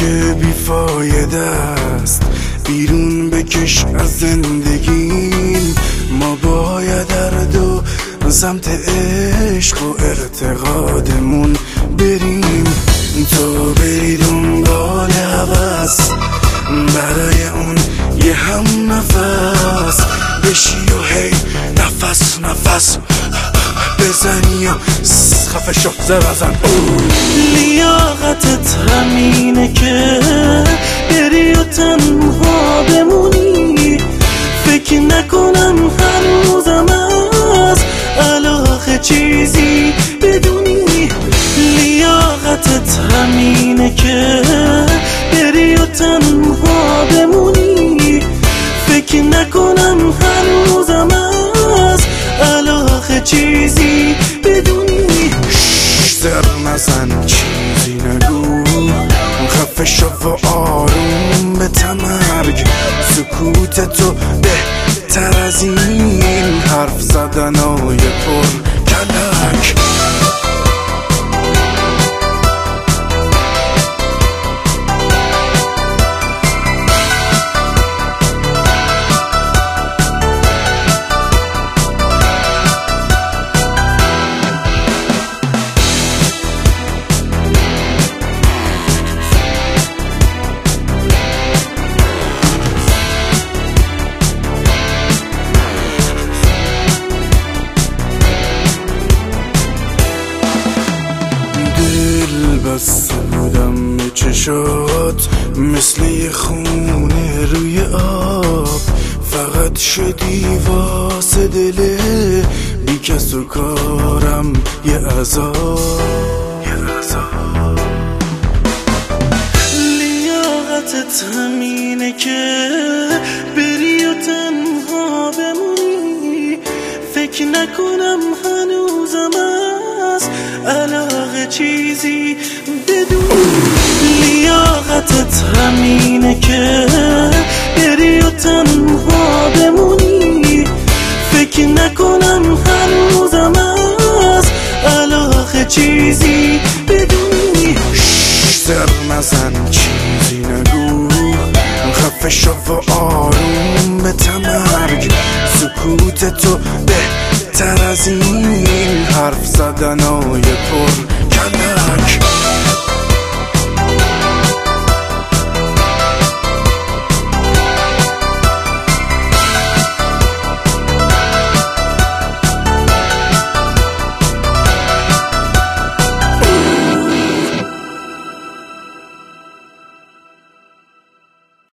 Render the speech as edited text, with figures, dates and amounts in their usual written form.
که بیفایده است بیرون بکش از زندگیم. ما باید در دو سمت عشق و ارتقادمون بریم. تو بری دنبال هوس برای اون یه هم نفس بشی و هی نفس نفس بزنی و خفه شو زرزن. لیاقتت همینه که بری و تنها بمونی. فکر نکنم هنوزم از علاقه چیزی بدونی. لیاقتت همینه که بری و تنها بمونی. فکر نکنم هنوزم از علاقه چیزی بدونی. زر نزن چیزی نگو خفه شو و آروم به تمرگ. سکوت تو بهتر از این حرف زدنای پر کلک. بسته بودم به چشات مثل یه خونه روی آب. فقط شدی واسه دل بی کس و کارم یه عذاب. لیاقتت همینه که بری و تنها بمونی. فکر نکنم هنوزم از علاقه چیزی بدونی. لیاقتت همینه که بری و تنها بمونی. فکر نکنم هنوزم از علاقه چیزی بدونی. زر نزن چیزی نگو خفه شو و آروم به تمرگ. سکوت تو بهتر از این حرف زدنای پر کلک.